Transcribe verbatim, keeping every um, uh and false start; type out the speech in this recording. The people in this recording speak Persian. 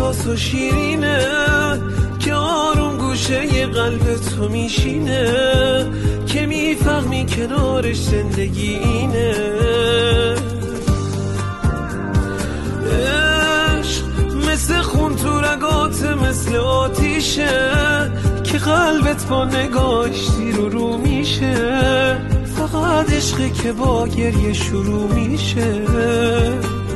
زیباست و شیرینه که آروم گوشه ی قلب تو میشینه که میفهمی کنارش زندگی اینه. عشق مثل خون تو رگاته، مثل آتیشه که قلبت با نگاهش زیر و رو میشه. فقط عشقه که با گریه شروع میشه.